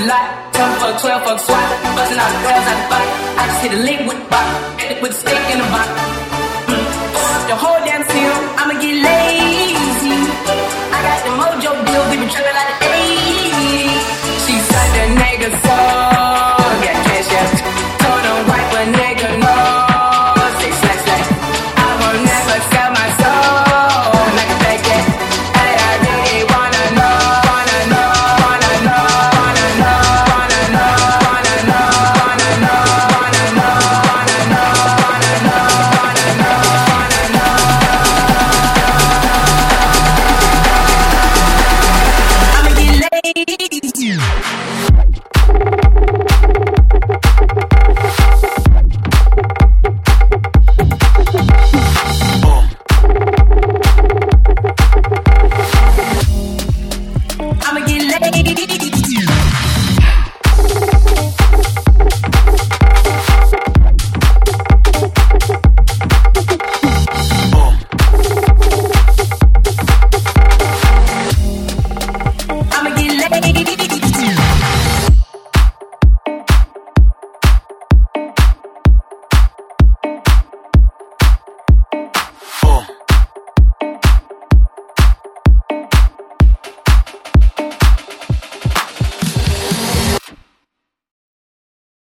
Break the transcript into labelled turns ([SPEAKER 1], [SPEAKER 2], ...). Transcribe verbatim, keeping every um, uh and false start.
[SPEAKER 1] lot. ten fuck, twelve fuck, swat. Busting out the girls out the box. I just hit a lick with the box. Hit it with a stick in the box. The whole damn seal, I'ma get lazy. I got the mojo deal, we been trapping like the eighties. She said that nigga so